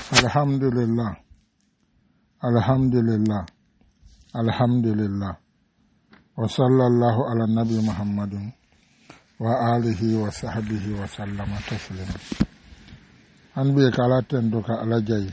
Alhamdulillah. Wa sallallahu ala nabi Muhammadin wa alihi wa sahbihi wa sallama taslima. An bi kala tendo ka alajai.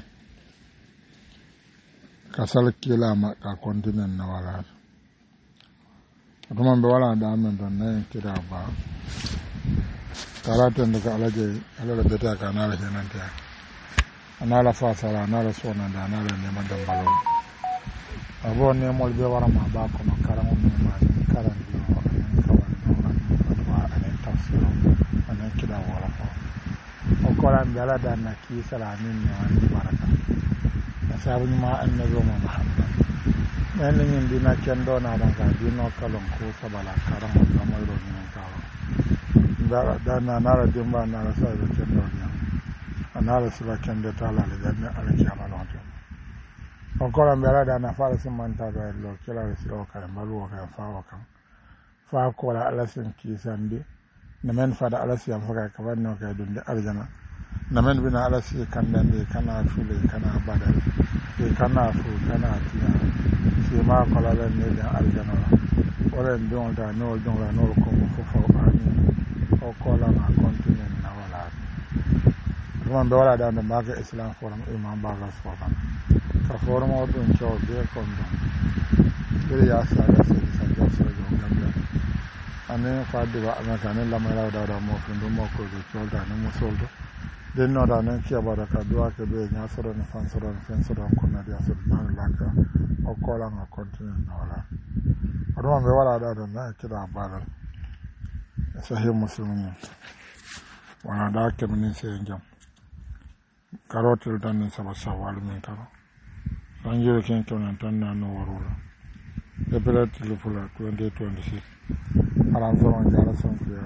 Kasal kilama ka kontinen na wala. Atuma be wala da men don na kira ba. Kala tendo ka alajai, ala beta ka na la henanta. Anala fasala anala sona da anala ne madam balo abo ne mol be wara ma ba ko makaram ne ma karam di ko ne kawal do wa ane tafsiro ane kida wala ko koran dala da na ki sala min ne wa baraka asabu ma annabi Muhammad men ni dina kendo na da ga dino kalon ko sabala karam da mo ro ni kawa da na nara dimba na sa da kendo ni anala sila kende tala le janne ala kiyama lonto encore mbela da na fala simanta do lo kila le sila ka malu ka fa ko la ala sin ki sandi na men fada ala siyam fa ka wanno ka dunde aljana na men bina ala si kandande kana fule kana badal e kana fu kana tiya si ma ko la le ne da aljana wala ndon da no ko fo ani o ko la na continue na wala man be wala da maga Islam forum imam baga forum ka forum o dun cho be kon don be ya sa da sa jo gamla ane fa de wa ana kan la mala da mo fundo mo ko do cho da no mo soldo den no da ne ki abada ka do ke be nya soro ne fan soro ko na dia so man la ka o ko la na continue na wala ro be wala da na kira bala sahih muslimin wana da ke min se jam karotel tan ni saba sawal min karo sanjere ken tonan tan na no warula e belati le fula 2026 aran so on jara son ko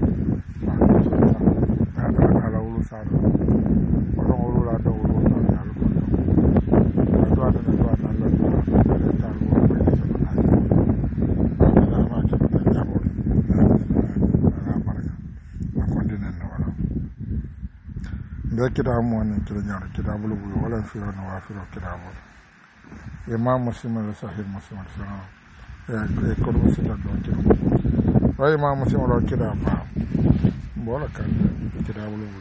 ala wulu sara ko wulu la do wulu to ya ko do ada na do ana la ta lu ko ni so na ana ma ta ta mo ana baraka na kontinen no wala be kitabu woni kila ñaar kitabu lu wala firo no wa firo kitabu imam muslim la sahih muslim sallallahu e ko do sita do kitabu wa imam muslim la kitabu bola kan kitabu lu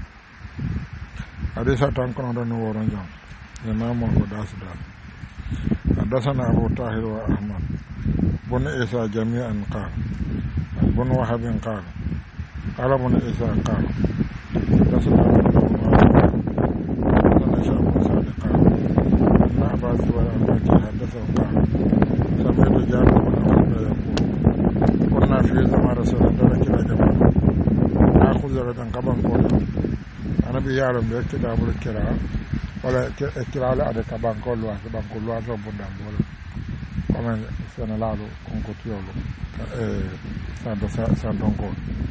hadisa tan kono do no woro jam imam mo ko dasda hadasana abu tahir wa ahmad bun isa jami'an qala bun wahab qala qala bun isa qala dasna حدثه قال سمعت جابر بن عبد الله يقول كنا في زمان رسول الله كلا جماعة نأخذ غدا قبل قولا أنا بيعلم بكتاب الكراء ولا الكراء لا أدرك قبل قولا ربنا ولا كمان سنلالو كونكوتيولو سانتونكو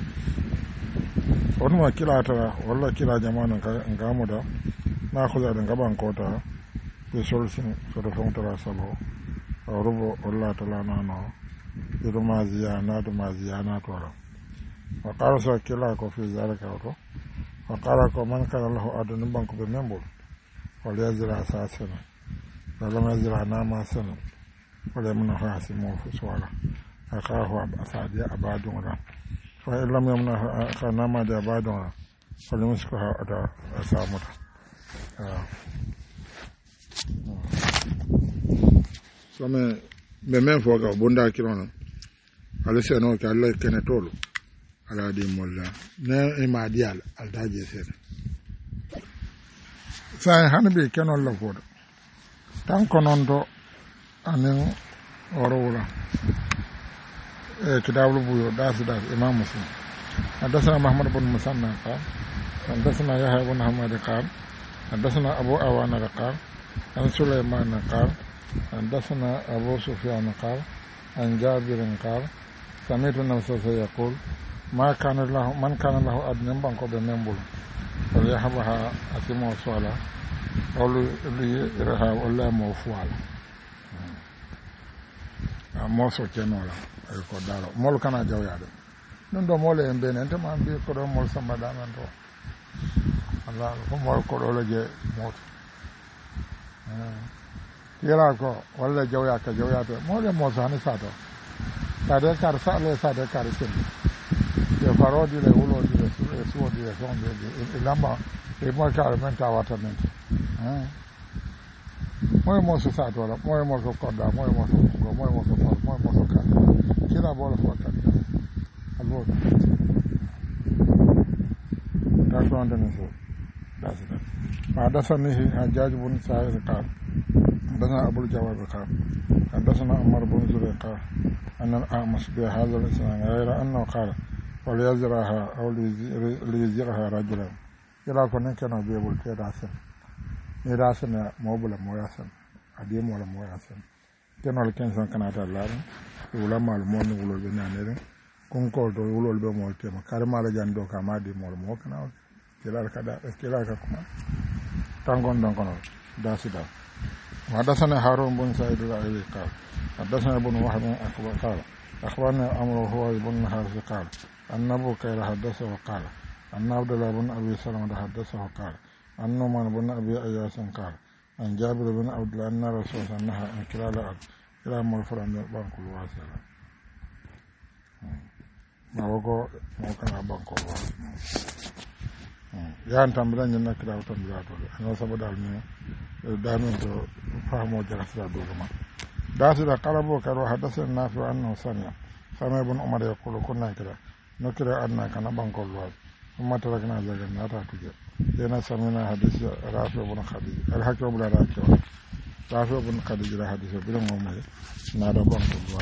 ونما كلا ترى ولا كلا جماعة نكامودا نأخذ غدا قبل قولا be solution so do fontora sabo robo Allah ta'ala nano do maziyana to wa qala sa kila ko fi zalika to wa qala ko man kana lahu adun banku be membol wala yazra asasana wala mazra na ma sana wala mun hasi mo fu swala akahu asadi abadun ra fa illam yamna kana ma da abadun ra wala muskaha ada asamuta some be men fo ga bonda kirono ala se no ka Allah kene tolo ala di molla ne e ma dial al daje se sa hanbe kenon la fodo tan konon do anen orowla e kitabul buyo das imam muslim hadasana muhammad ibn musanna qala hadasana yahya ibn hamad qala hadasana abu awana qala عن سليمان قال حدثنا أبو سفيان قال عن جابر قال سمعت النبي صلى الله عليه وسلم يقول من كان له أدنى بانكو بمنبول فليحبها أتمو صلاة أو ليرها ولا موفوالا موسو كنولا ko daro mol kana jawyade non do mole en bene ente man bi ko do mol samba danan to Allah ko mo ko do je mot kila ko walla jawya ka jawya to mo le mo sani sa to ta de kar sa le sa de kar sin ye farodi le ulo di le suo di le son de lamba e mo kar men ta wata men mo mo so sa to la mo mo so ko da mo mo so ko mo mo so ko mo mo so ka kila bola fo ka allo ta ko andane so حدثني حجاج بن سعيد قال حدثنا أبو الجواب قال حدثنا عمر بن زريق قال أن الأعمش بهذا الإسلام غير أنه قال وليزرعها أو ليزرعها رجلا إلى كنا كانوا بيقول كراسن نراسن موبلا موياسن أديم ولا موياسن كانوا الكنسان كانت الله ولا مالمون ولا بنانير كونكول دو ولا بمولتي ما كارما لجاندو كامادي مول موكنا كلا كما تانغون دانكونو داسيدا حدثنا هارون بن سعيد الأيلي قال حدثنا ابن وهب قال أخبرنا أمره هو بن حارث قال أن أبو كيل حدثه قال أن عبد الله بن أبي سلمة حدثه قال أن نعمان بن أبي أياس قال أن جابر بن عبد الله أن رسول الله نهى عن كلال الأرض إلى مرفر عن البنك الواسع ما وقع موكنا بنك الواسع yan tambira ñinna kirawo tambira to ano sabo dal ni damin to fahmo jara sira do ma dasira qalabo karo hadasan nafi annahu sami'a sama ibn umar yaqulu kunna kira nokira anna kana bankol wa umma tarakna zagan nata tuje yana samina hadisi rafi ibn khadij al hakim ibn rafi ibn khadij ra hadisi bilan mo mai na da bankol wa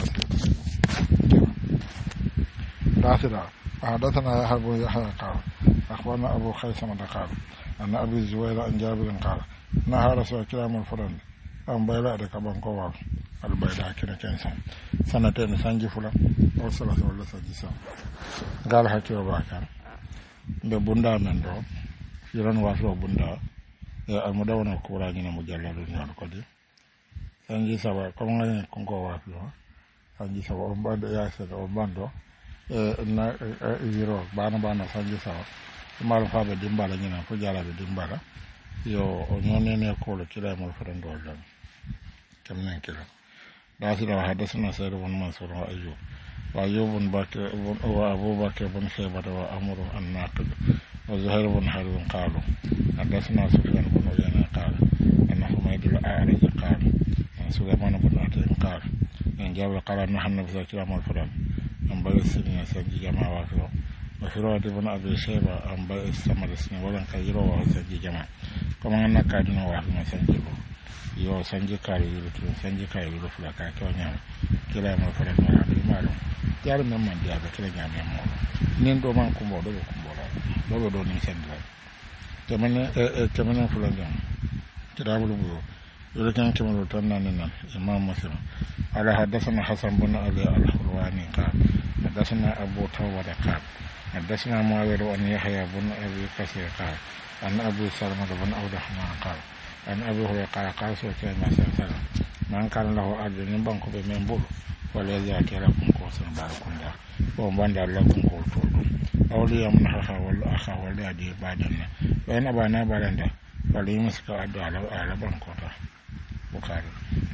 dasira حدثنا يحيى قال أخبرنا أبو خيثمة قال أن أبي الزبير عن جابر قال نهى رسول كلام الفرن أم بيلا دك بانكوا البيلا كنا كنسان سنتين سنجي فلا أو ثلاثة ولا سنجي سان قال حكي وباكر ببندا من دو يران واسو بندا المدونة كورا جنا مجلد نيان كودي سنجي سبا كم غني كونكوا واسو سنجي سبا أمباد ياسر أمباندو na yiro bana sanji sawa mal fa be dimbala nyina ko jala be dimbala yo o nyone ko lo kila mo farando dal kam nan kila da sira hadathana sayyid ibn mansur wa ayyub bakr wa abu bakr ibn shaybah wa amru an-naqid wa zuhair ibn harun qalu hadathana sufyan ibn uyayna qala anna humayd al-a'raj qala sulaiman ibn atim qala en jabal qala nahnu bi zakira al-faran am bal sinna sanji jama wa firo de bona abe sheba am bal samara sinna wala ka yiro wa sanji jama kuma ngana ka dina wa ma sanji ko yo sanji ka yiro to sanji ka yiro fula ka to nya kila ma fara ma bi malo yar men man dia be kila nya mo nin do man kumbo do do ni sendra temene fula jam kira bulu bu yo kan kemo tan nan imam muslim ala hadathana hasan bin ali al-hulwani qala حدثنا أبو توبة قال حدثنا معاوية بن يحيى بن أبي كثير قال عن أبي سلمة بن عبد الرحمن قال عن أبي هريرة قال سئل النبي صلى الله عليه وسلم من كان له أرض بنك بمنبول وليزكي لكم كوسن باركوندا ومبanda لكم كوتول أو ليمنحها ولا أخا ولا دي بعدنا وإن أبانا بعدنا فليمسك أدو على بنكوتا بخاري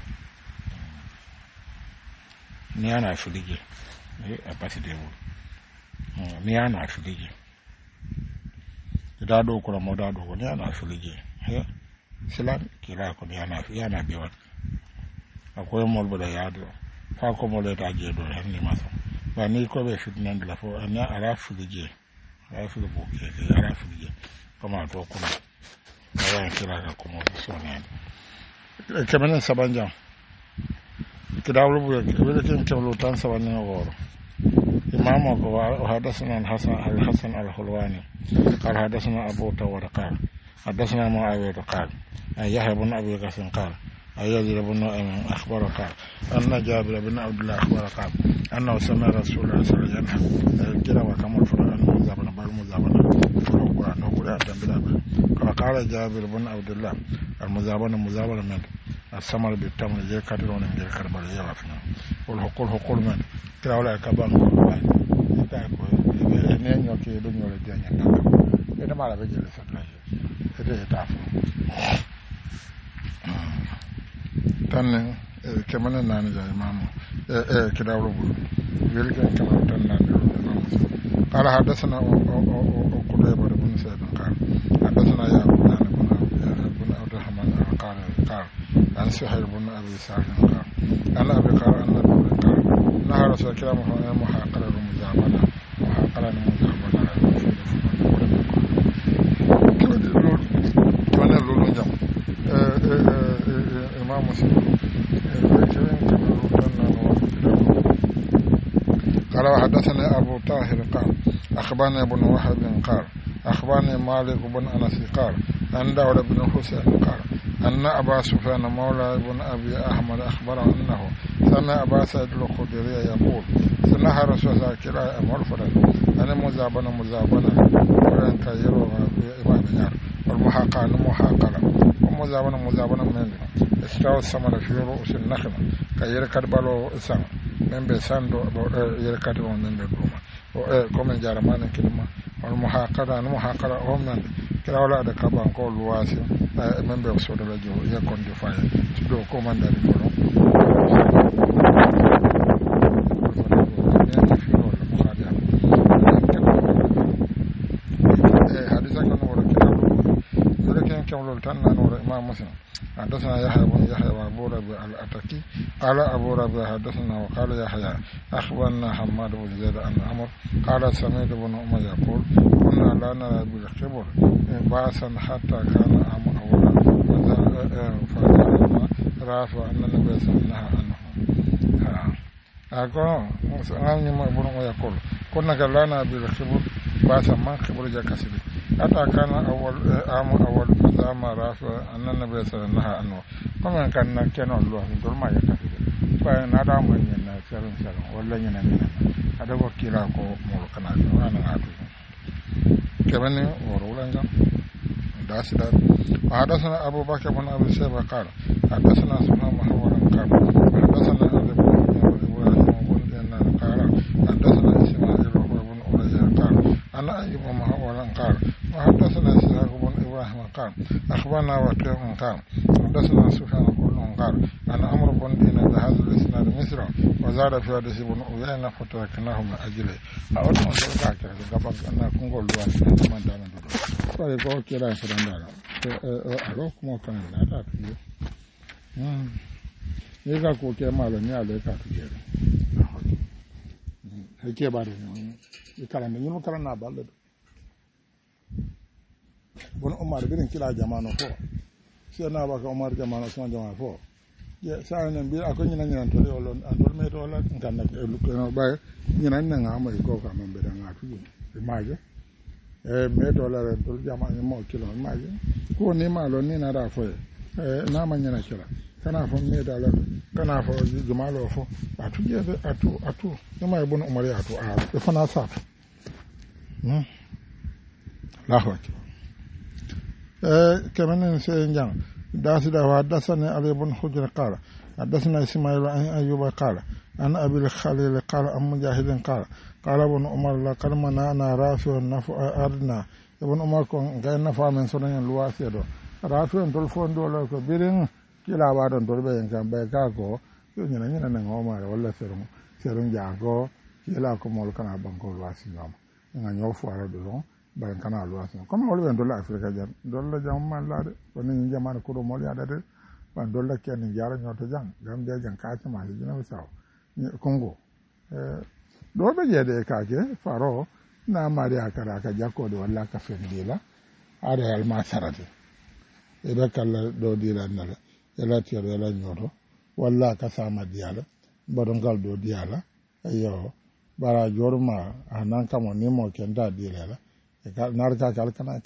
نيانا فليجي a pasi de wo ni ana afilije da do ko mo da do ko ni ana afilije he silan kila ko ni ana biwa akoy mo boda yaado fa ko mo le ta je do hen ni maso ba ni ko be fit nan la fo ana ara afilije bo ke ara afilije kama to ko ya kila ko mo so nan kemenen sabanja kidawlo bu wele ken kemlo tan sabanna woro imam abu hadathana al-hasan al-hulwani قال حدثنا ابو توبة قال حدثنا معاوية قال يحيى بن ابي قاسم قال يزيد بن اخبر قال ان جابر بن عبد الله اخبر قال انه سمع رسول الله صلى الله عليه وسلم كلا وكما فرعن مزابنا بالمزابنا القران وقرا تنبلا قال جابر بن عبد الله المزابنا من السمر بالتمر زي كادرون من الكربلاء يوافنا والحقول من كلا ولا كبان تاكو نين يوكي دنيو لدنيا تاكو ina mala be jele satla ede etafo tanne kemane nani ja imamu kidawro bulu welken kama tan nani imamu قال حدثنا قتيبة بن سعيد قال حدثنا يعقوب بن عبد الرحمن قال عن سهيل بن ابي سعد قال عن ابي قال ان النبي قال نهى رسول الله كلامه محاقله المزابنه محاقله المزابنه كان لولو جام امام مسلم قال وحدثنا ابو طاهر قال اخبرني ابن وهب قال اخبرني مالك بن انس قال عن داود بن حسين قال ان ابا سفيان مولى بن ابي احمد اخبره انه سمع ابا سعيد الخدري يقول سمع رسول الله كلا امر فرد انا مزابنه ولن كيروا امام نار والمحاقه محاقله ومزابنه من استوى الثمر في رؤوس النخل كير كربلو سان من بساندو يركاتو من بدوما كومن جارمان كلمه والمحاقله هم من كلا ولا ده كبان كول واسي من بسود الجو يكون دفاع تدو كومن داري فلو إمام مسلم حدثنا يحيى بن يحيى وابو ربيع الاتكي قال ابو ربيع حدثنا وقال يحيى اخبرنا حماد بن زيد عن عمرو قال سمعت بن عمر يقول كنا لا نرى بالخبر باسا حتى كان عام اولا فقال رافع ان النبي صلى الله عليه وسلم ابن عمر يقول كنا لا نرى بالخبر باسا ما خبر جاكسبي حتى كان عام أول مزام رافع أن النبي صلى الله عليه وسلم كما كان كانوا الله دول ما يكفي فنادى من سلام ولا ينامنا هذا وكيلا كو مولكنا أنا عارف كمان ورولنا داسدا وحدثنا أبو بكر بن أبي شيبة قال حدثنا سفيان محمد قال حدثنا أبي بن إبراهيم بن دينار قال حدثنا إسماعيل بن أولياء قال أنا أيوب محمد قال وحدثنا إسحاق بن إبراهيم قال أخبرنا وكيع قال حدثنا سفيان كلهم قال أنا أمر بن دينار بهذا الإسناد مصر وزاد في حديث بن أولياء فتركناه من أجله أود أن أقول لك أنا كنقول له أنا من دام دور فلقوا كلا فرندارا أروك مو كان لا تفيه يجا كوكي ماله نيالي كاتجير هيك باري يكلم ينو كلام نابالد بون عمر بين كلا جمانو فو سينا باك عمر جمانو سون جمانو فو ye sa nan bi akon nyina nyina to lon antol me to la kan na lu ko ba nyina nan ga mai ko ka man be dan atu e maje me to la to jama ni mo kilo maje ko ni ma lo ni na da fo na ma nyina kila kana fo me da la kana fo juma lo fo atu je atu ni ma ibn umar ya atu e fa na sa la ho كمان سينجان داسدا وحدثني علي بن حجر قال حدثنا اسماعيل عن ايوب قال عن ابي الخليل قال ام مجاهد قال ابن عمر لقد منعنا رافع النفع ارنا ابن عمر كون غير نفع من سنن الواسيدو رافع دول فوندو لو كو بيرين كلا وادon دول be kan be ka ko yo nyina na ngoma wala serum jago kila ko mol kana banko wasi nyom nga nyofu ara do bayan kana luwasin comme wala ben dolla afrika jan dolla jam man la de woni jamana ko do mol ya de ban dolla ken jara nyoto jang gam de jang ka ta ma hijina saw kongo do be je de ka ke faro na mari akara ka jakko do walla ka fendila ada al masarati e be kala do dila nala ela tiyo ela nyoto walla ka sama diala bodon gal do diala ayo bara jorma anan kamo ni mo ken da diala narka kalkanake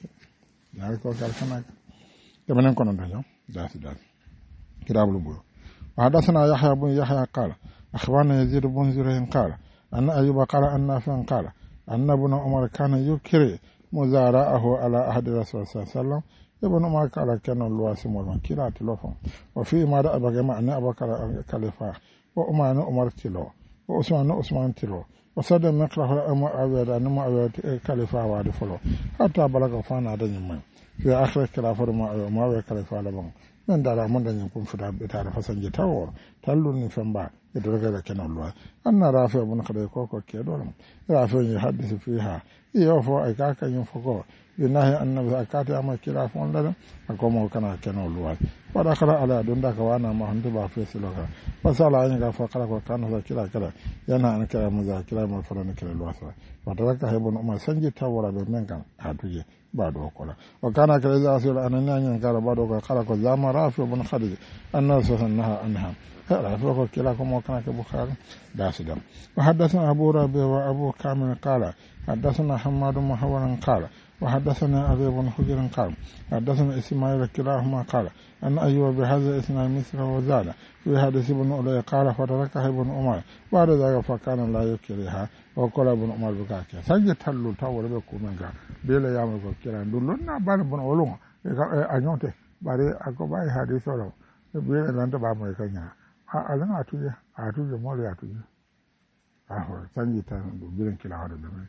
كمان كنا نجوا داس كتاب البيوع وحدثنا يحيى بن يحيى قال أخبرنا يزيد بن زرين قال أن أيوب قال أن نافع قال أن ابن عمر كان يكري مزارعه على أحد رسول الله صلى الله عليه وسلم ابن عمر قال كان الواسم والمنكرات لفهم وفي ما رأى بجمع أن أبا كلفة وعمر تلو وعثمان تلو وصدق مقرأ أما أبدا نما أبدا كلفة وعد فلو حتى بلغ فانا دنيا fi akhir kala farma ma wa kala fala bon nan dara mun da kun fita ta da fasan tawo tallun ni famba da daga kenan luwa anna rafi ibn khadai ko ke dole rafi ya hadisi fiha iyo fo ay ka kan yin foko binahi annabi akati ama kila fon da akoma kana kenan luwa wada kala ala don da ka wana ma hantu ba fi siloka fasala yin ga fa kala ko kana da kila yana an kira mu za kila mu fara kila luwa sa wada ka hebon umma sanji tawara da men kan hatuje ba do kola wa kana kala za su ananya yin kala ba do ka kala ko zama rafi ibn khadij annabi sallallahu anha رافع كلا كما كان كبخاري داسدم وحدثنا أبو ربيع وأبو كامل قال حدثنا حماد بن محور قال وحدثنا أبي بن حجر قال حدثنا إسماعيل كلاهما قال أن أيوب بهذا إسناد مثل وزاد في حديث ابن أولي قال فتركها ابن عمر بعد ذلك فكان لا يكرهها وقال ابن عمر بكاكي سجد تلو تاول بكومنغا بلا يعمل فكرا دلنا بار ابن أولو أنيوته باري أكبر حديث ولو بلا لانت بامي كنيا alin atuje mole atuje sanji ta do bilen kila hada da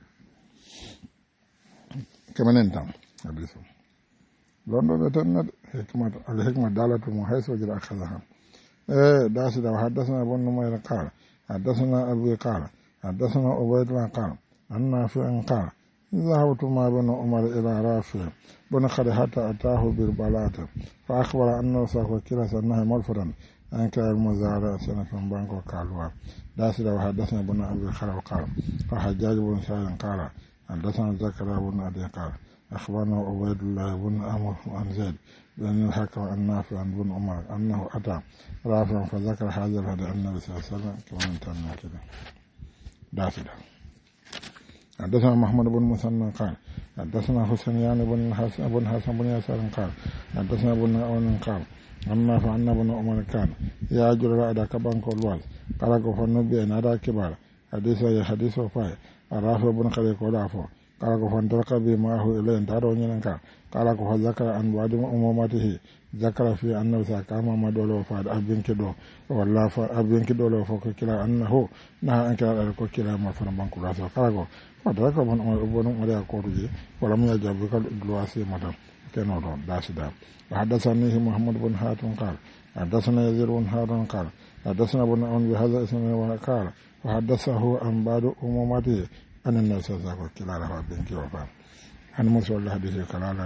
kamanen tam hadisu londo da tan hikmat al hikmat dalatu mu hayso jira akhadha dasu da hadathana ibn numayr qala hadathana abu qala hadathana ubaydullah qala anna fi an qala ذهبت مع ابن عمر إلى رافع بن خالد حتى أتاه بالبلاة فأخبر أنه سأكل سنه ملفرا أنك المزارع سنة بانك وقالوا داسل وحدثنا بن أبي خلف قال فحجاج بن سعيد قال حدثنا زكريا بن أبي قال أخبرنا عبيد الله بن عمرو عن زيد بن الحكم عن نافع عن بن عمر أنه أتى رافعا فذكر هذا الحديث عن النبي صلى الله عليه وسلم كما انتهى كده داسل حدثنا محمد بن مثنى قال حدثنا حسين بن حسن بن يسار قال حدثنا بن عون قال أما فأن ابن عمر كان يأجر رأدا كبانك الواز قال كفن نادا كبار حديث وفاي الرافع بن خليق ودافع قال كفن ترك بماه إليه انتارو نينكا قال كفن ذكر عن بعض أموماته ذكر في أنه ساكام مدول وفاد أبين كدو والله أبين كدو لو فوق كلا أنه نها أنك لألكو كلا مفن بانك الواز قال فترك ابن عمر يقول ولم يجب بك الواسي مدام كانوا داسدا وحدثني محمد بن حاتم قال حدثنا يزيد بن هارون قال حدثنا ابن عون بهذا اسمه وقال وحدثه عن بعض أموماته أن الناس ذاك كلا رفع بنك وفا عن موسى الله حديث كلالا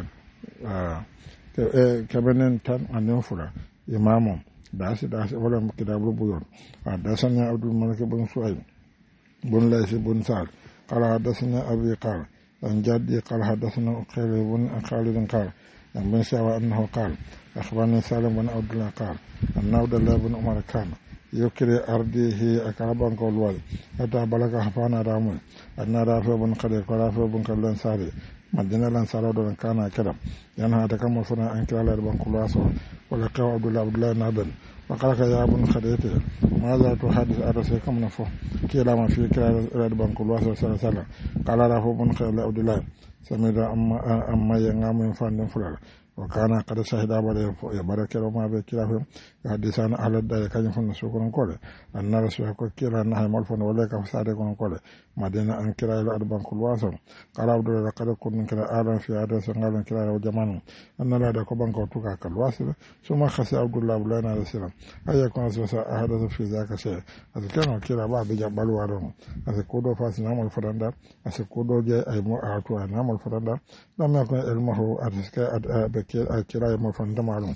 كبنن تن أن ينفر إمام داسي ولا كتاب البيون حدثنا عبد الملك بن سعيد بن ليث بن سعد قال حدثنا أبي قال عن جدي قال حدثنا أخيل بن خالد قال عن بن سعوى أنه قال أخبرني سالم بن عبد الله قال أن عبد الله بن عمر كان يكري أرضه أكربا قول حتى بلغ حفانا رامون أن رافع بن خليق ورافع بن خليل ساري مدينة لانسارة دون كان كرم ينهى تكمل فنا أنكر على ربان كلاسو ولقى عبد الله نابل وقال يا ابن خديته ماذا تحدث أرسلكم نفو كلا ما في كلا ربان كلاسو صلى الله عليه وسلم قال رافع بن خليل عبد الله سمد أما ينام ينفان فلال وكان قد شهد عليه يبارك وما بكلافهم حديثان على الدار كان يفن سوكن كله أن رسول كلا نهي ملفون ولا كفساد كون كله مدينة أن كلا إلى أربان كل واسم قال عبد الله قد كن كلا آدم في عدد سنغال كلا وجمان أن لا دكوبان كوتوكا كالواسل ثم خسي عبد الله بلنا رسول أي يكون سوسا أحدث في ذاك شيء أذكرنا كلا بعد جبل وارون أذكودو فاس نعمل فرندا أذكودو جاء أي مو أعطوا نعمل فرندا لم يكن علمه أذكى كلا يمفن دمالهم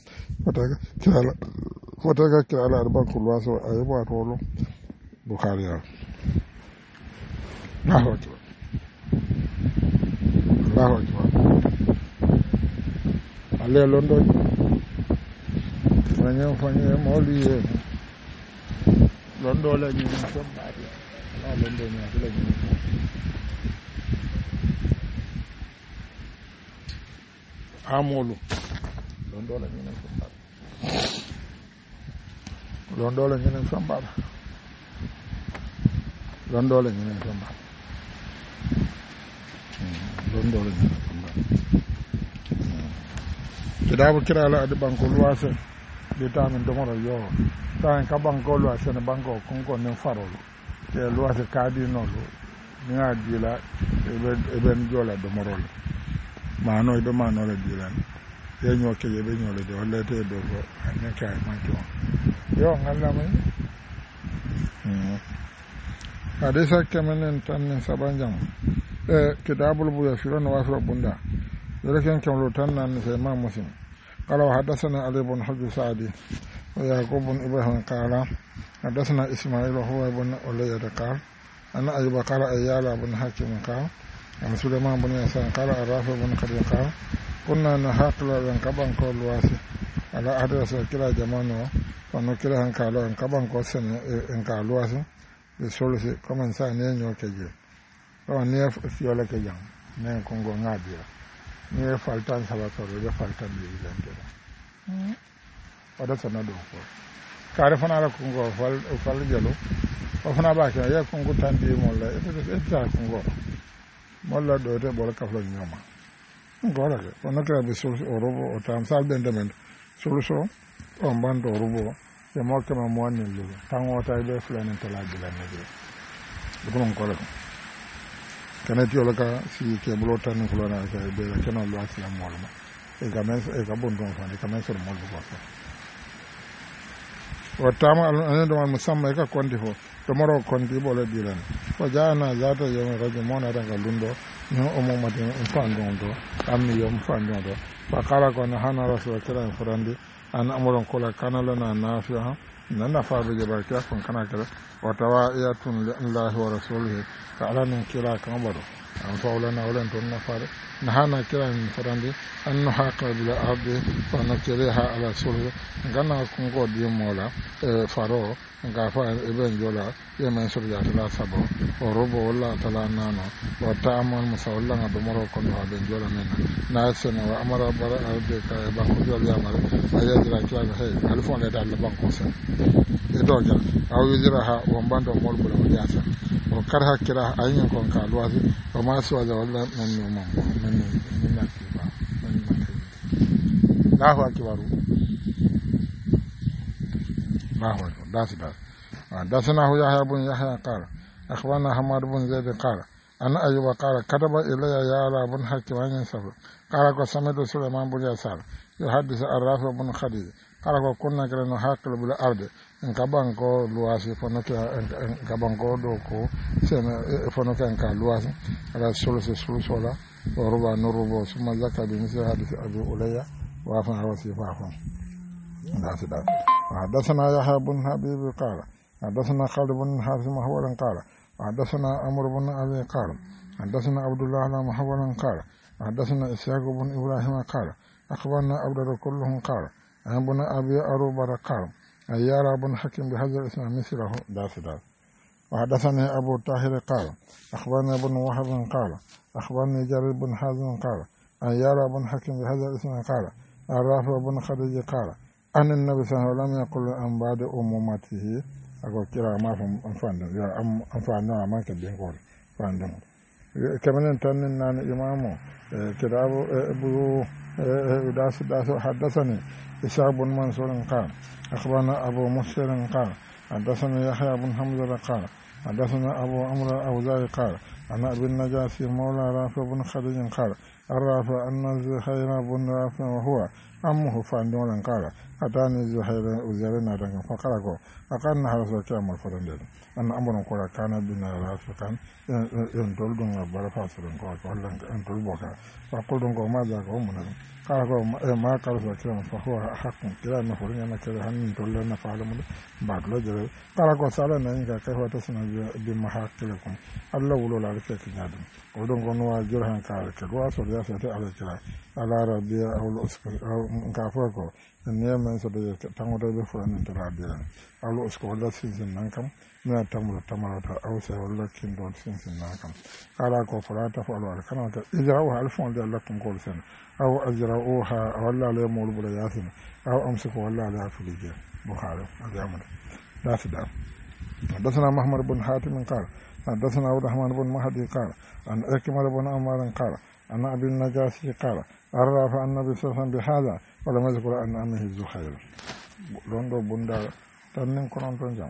فتاك كلا على أربان كل واسو أيبوا أطولو بخاري الله أكبر الله أكبر عليه لندن فني مولي لندن لا ينسون بعد لا لندن لا ينسون amolu londole ñenen sombal londole ñenen sombal londole ñenen sombal londole ñenen sombal kitabu kirala adi banko luwase di tamin domoro yo tan ka banko luwase ne banko konko ne farolo te luwase kadi nolo ni adila eben jola domoro mano be mano le dilan ye nyo ke ye be nyo le de wala te do ko ne ka ma to yo ngalla mai hadisa kamanen tan sabanjam kitabul buya firon wa fi bunda لكن كم لو تنن في إمام مسلم قال حدثنا علي بن حج سعدي ويعقوب بن إبراهيم قال حدثنا إسماعيل وهو بن أولية قال أن أيوب قال أيالا بن حكيم قال أن سليمان بن يسار قال الرافع بن خديج قال كنا نحاقل أن كبان كل واسي على أدرس كلا جمانو ونكلا أن قالوا أن كبان كل سنة أن قالوا واسي بسولسي كم إنسان ينيو كجي ونيف فيولا كجام نين كونغو ناديا ni faltan sabato be faltan bi lentera wada sanado ko kare fana la kungo fal jalo o fana ba ke ya kungo tandi molla e ta kungo molla do te bol ka flo nyoma ngora ke ona ka be sul orobo o tam sal bendamen solution o mbando orobo e mo ke ma mo ni lu tango ta be flane tala bila ne be ko non ko la kana tiyo ka si ke bulo tan ko na ka be kana lo asla molma e ga men e ga bondon fa ne kana sur mol ko fa o tama an do man musamma ka kondi fo to moro kondi bolo dilan ko jana zata yo rajo mona daga lundo no o mo mate en fandon do ammi yo fandon do fa kala ko na hana rasul kala furandi an amuron kola kana lana nafiha nana fa be jaba ka kon kana kala wa tawa'iyatun lillahi wa rasulihi ta'ala min kila kan baro an faulana wala ton na fare na hana kila min farande an no haqa bil ardi fa nakriha ala sulhi ganna kun go di mola faro ga fa ben jola ye men sur ya tala sabo o robo wala tala nano wa ta'amal musawalla ga do moro kon wa ben jola men na sene wa amara bara arde ka ba ko jol ya mara ayadra kila ga hay alfon le dal ban ko sen e do jal aw yuziraha wa bando mol bula wa jasa o karha kira ayin kon ka luwazi o ma so da wala men no mam men na kiba men na lahu akbaru lahu das dasana hu yahya bun yahya qala akhbarana hamad bun zaid qala ana ayyuba qala kataba ilayya ya ala bun hakim an sabr qala ko samadu sulaiman bun yasar yuhaddith ar-rafi bun khadij qala ko kunna kana hakil bil ard en kaban ko luwasi fono en kaban ko do ko sena fono kan ka luwasi ala sulusola wa ruba nurubo summa zakka bi misli hadith abu ulayya wa fa wasifa fa dasida حدثنا يحيى بن حبيب قال حدثنا خالد بن حارث محولا قال حدثنا عمرو بن ابي قال حدثنا عبد الله بن محولا قال حدثنا اسحاق بن ابراهيم قال اخبرنا عبد كلهم قال عن بن ابي اروبه قال ايار بن حكيم بهذا الاسم مثله داسدا وحدثني ابو طاهر قال اخبرنا ابن وهب قال اخبرني جرير بن حازم قال ايار بن حكيم بهذا الاسم قال الرافع بن خديج قال أن النبي صلى الله عليه وسلم يقول أن بعد أمومته أقول كلا ما فاندم يا فاندم ما كدين قول فاندم كمان تنين نان إمامه كتاب أبو داس حدثني إسحاق بن منصور قال أخبرنا أبو مسلم قال حدثنا يحيى بن حمزة قال حدثنا أبو عمرو الأوزاعي قال أنا ابن النجاشي مولى رافع بن خديج قال الرافع أن زهير بن رافع وهو أمه فاندون قال أتاني زهير وزيرنا دنك فقالكو أكان هرسو كامل فرندل أن أمرنا قال كان بنا رافقا ينتول دون برفاسرن قال ينتول بوكا فقل دونك ماذا قومنا قالكو ما قالوا كلام فهو حق كلا نفرين أنا كلا هن تولنا فعلمنا بعد لا جل قالكو سالنا إنك كيف تسمع بمحاق لكم الله ولو لا لك كنادم ودونك نوا جرهن قالك رواس ورياسة على كلا على ربي أو الأسكو أو كافوكو النيام سدي تامو دبي فرن ترابيان أو الأسكو ولا سيزن نانكم من تامو تامو أو سي ولا كيندون سيزن نانكم قالكو فلا تفعلوا على كنا إذا هو ألفون دي لكم كل سنة أو أجرؤوها ولا لا مول بلا ياسين أو أمسكوا ولا لا فليجي بخاري أجامد داسدا حدثنا محمد بن حاتم قال حدثنا عبد الرحمن بن مهدي قال عن أكمل بن عمار قال عن أبي النجاشي قال عرف النبي صلى الله عليه وسلم بهذا ولم يذكر أن أمه الزخير لوندو بندا تنين كرون تنجام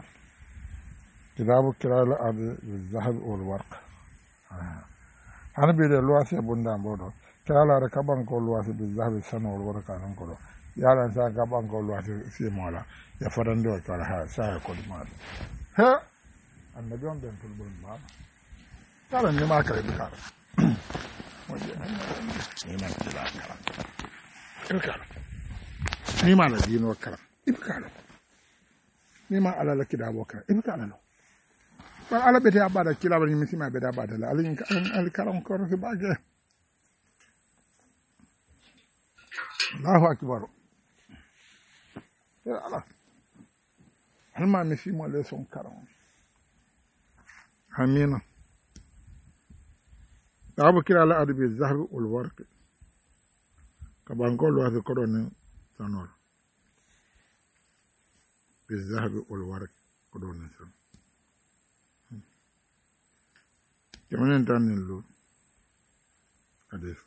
كتاب كراء الأرض بالذهب والورق أنا بيد الواسع بندا بودو kala da kaban ko luwasi bi zahabi sanol wala kanan ko yalan sa kaban ko luwasi si mola ya farande o kala ha sa ko ma ha annabi on den tulbul ma kala ni ma kala bikara mo je ni ma kala kala ni ma la dino kala ibkala ni ma ala la kidabo kala ibkala no par ala bete abada kila bani misima bete abada la alin al karam ko fi bagge Allahu akbar ya ala halma misimo le son karam amina abu kila la adabi zahab wal warq ka bangol wa ko don sanol bi zahab wal warq ko don sanol كمان تاني اللو حديث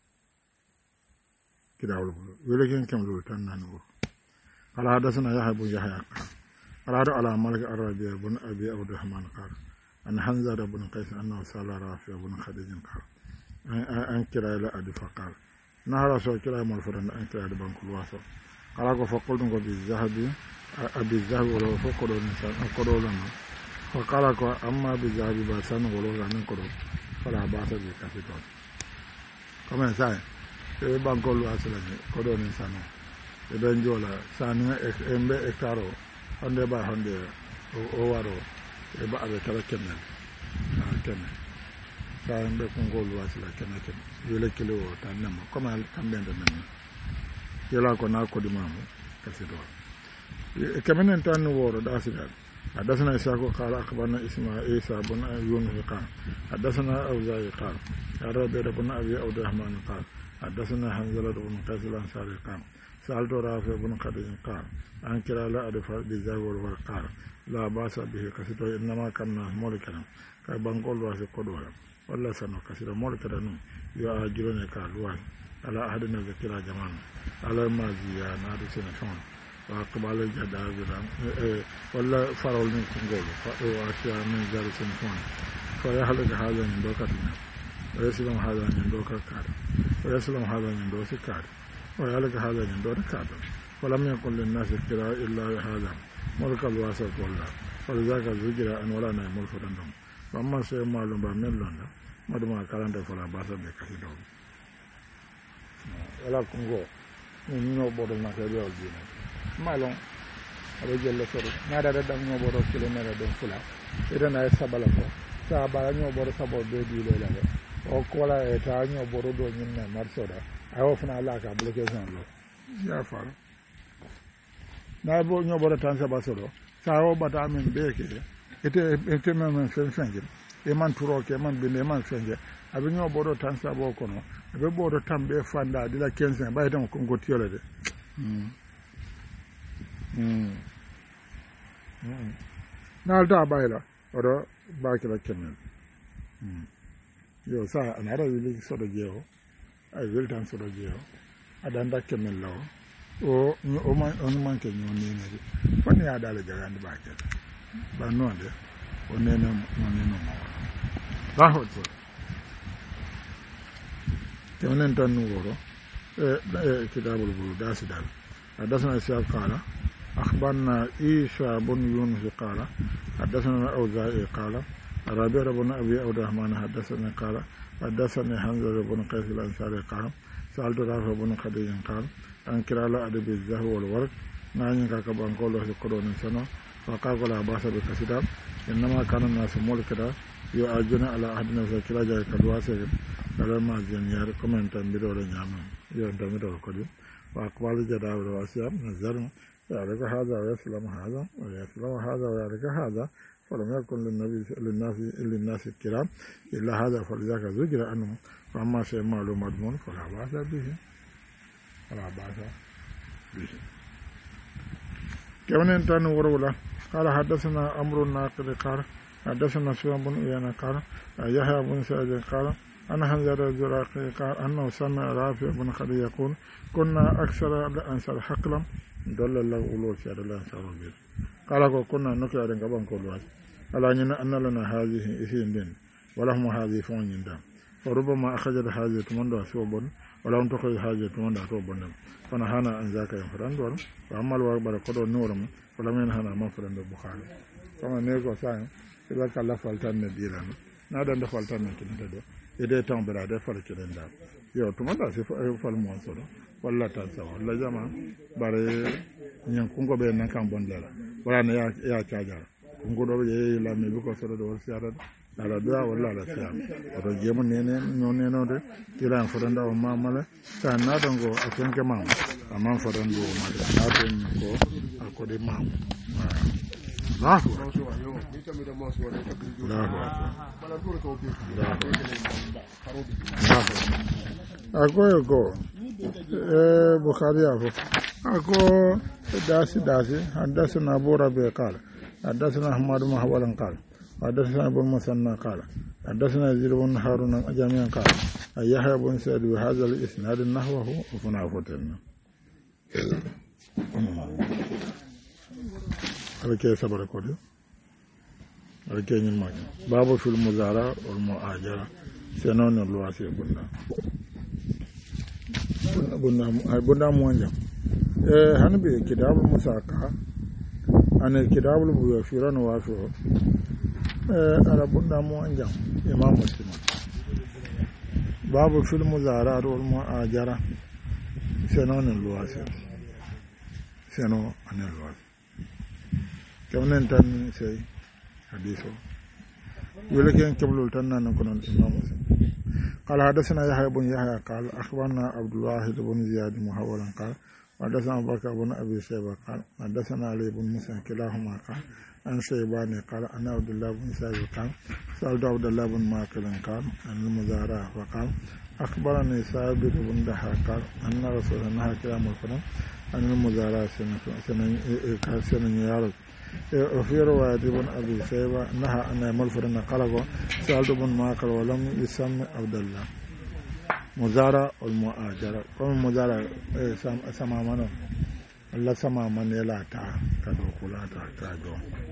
كده أقول ولكن كم لو تاني نقول على حدثنا يحيى بن يحيى قال على مالك الربيع بن أبي عبد الرحمن قال أن حنزلة بن قيس أنه سأل رافع بن خديج قال أن كلا إلى أبي فقال نهر رسول كلا مالفرن أن كلا بن كل واسع قال فقلت بالذهب أبي الذهب ولو فقدوا الإنسان فقدوا لنا فقال أما بالذهب بأسان ولو لم يقدوا فلا بأس بكثير كما سأل بان كل واسع قدوا الإنسان إذن جولا سانيا إمبي إكتارو هندي با هندي أوارو إبا أبي كلا كنن كنن سأل إمبي كنقول واسع كنن كنن يلي كيلو تنمو كما كمبين دمنا يلا كنا كودي مامو كثير كمان انتان وورو داسيدال حدثنا إسحاق قال أخبرنا إسماعيل عيسى بن يونس قال حدثنا أوزاعي قال الربيع بن أبي عبد الرحمن قال حدثنا حنظلة بن قيس الأنصاري قال سألت رافع بن خديج قال أن كلا لا أدفع بالذهب والورق قال لا بأس به كثير إنما كان مولكا كبنقول واسي قدوة ولا سنو كثير مولكا يؤجرون كالوان على أحدنا ذكرى جمال على ما زيانا سنفون وأقبال الجدابرة ولا فرول من كنغول وأشياء من ذلك سنفون فيحلق هذا من دوكتنا ويسلم هذا من دوكا كار ويسلم هذا من دوس كار ويحلق هذا من دور كار ولم يكن للناس كراء إلا هذا ملك الواسط والله ولذلك الزجرة أن ولا نعمل فرندهم وأما شيء معلوم بأمن لنا مدما كارند فلا باس بكثيرهم ولا كنغول من بدل ما كان يقول malon aɓe jelle soro naɗaɗa ɗam ñoɓoɗo kilométre ɗum fula itana e sabala ko sa bara ñoɓoɗo sabo be dilelale o kola e ta ñoɓoɗo ɗo ñinne marché ɗa a wofna laka blocation lo ya fara na bo ñoɓoɗo tan saba soɗo sa o ɓata min ɓeeke ete men fen fenje e man turoke e man binde e man fenje aɓe ñoɓoɗo tan sabo kono aɓe ɓoɗo tan ɓe fanda dila 15 ɓayitamo konko tiyole de naalta ɓayla oɗo bakila kemmel yo sa ana ara wili soɗo jeewo ay wiltan soɗo jeewo aɗa anda kemmel lawo on manque ñoninede fonni yaɗale jagande bakele ɓannode o nene no nenoma lahot so kemnen tan nu woro kitabul bulu dasidal حدثنا إسحاق قال أخبرنا عيسى بن يونس قال حدثنا الأوزاعي قال الربيع بن أبي عبد الرحمن حدثنا قال حدثني حنظلة بن قيس الأنصاري قال سألت رافع بن خديج قال أن كلا لا أدب الذهب والورق نعني كبان قوله في قرون سنة فقال لا بأس بكثير إنما كان الناس ملكا يؤجون على أحدنا كلا جاي كدواسي فلما زنيار كمن تنبيرو لنعمل ينتميرو القديم وأقبال الجداول وأسياب نزلهم يعرف هذا ويسلم هذا ويسلم هذا ويعرف هذا فلم يكن للناس الكرام إلا هذا فلذلك زجر أنه فأما شيء معلوم مضمون فلا بأس به كمان انتان ورولا قال حدثنا أمر الناقل قال حدثنا سفيان بن عيينة قال يحيى بن سعيد قال أنا حنظلة الزراقي قال أنه سمع رافع بن خديج يقول كنا أكثر الأنصار حقلا دل الله أولو سيادة الأنصار البيت قال كنا نكي أدن كبان كل واحد ألا أن لنا هذه إثين دين ولهم هذه فون دين وربما أخرج حاجة من دو سوبون ولا أن تخرج حاجة من دو سوبون فنهانا أن ذاك ينفران دور وأما الواربر قدر نورم ولم ينهانا منفران دو بخاري كما نيكو ساين إذا كان لفالتان نديران نادا دفالتان نديران ide tan bera de fal kiren da yo to manda se fal mo so walla tan sa walla jama bare nyan kungo be nan kan bon dala wala ne ya caja kungo do ye la me ko so do siara ala do walla la siara to jemu nene non neno de tiran fo da o mamala ta na dongo akenke mam amman fo dan do ma na to ko akode mam akoyo ko bukhari afo ako dasi حدثنا ابو ربيع قال حدثنا احمد بن حنبل قال حدثنا ابو المثنى قال حدثنا يزيد بن هارون جميعا قال يحيى بن سعيد بهذا الاسناد نحوه وفنافتنا alke sabara kodi alke nyin ma babu fil muzara wal muajara senon lo wasi bunda mo njam hanbe kitabul musaka ane kitabul bu firan wa so ala bunda mo njam imam muslim babu fil muzara wal muajara senon lo wasi seno ane lo wasi كمان تان سي حديثه ولكن قبل تنان كنن امام مسلم قال حدثنا يحيى بن يحيى قال اخبرنا عبد الواحد بن زياد محولا قال حدثنا بكر بن ابي شيبه قال حدثنا علي بن موسى كلاهما قال عن شيبان قال انا عبد الله بن سعيد قال سالت عبد الله بن ماكل قال عن المزارع وقال اخبرني ثابت بن ضحاك قال ان رسول الله كلام القران عن المزارع سنه يارك وفي رواية ابن أبي شيبة نهى أن يعمل فرنا قلقه سألت ابن ماكر ولم يسمى عبد الله مزارع والمؤاجرة كم مزارع سما منه الله سما من يلا تا كدو كلا تا كدو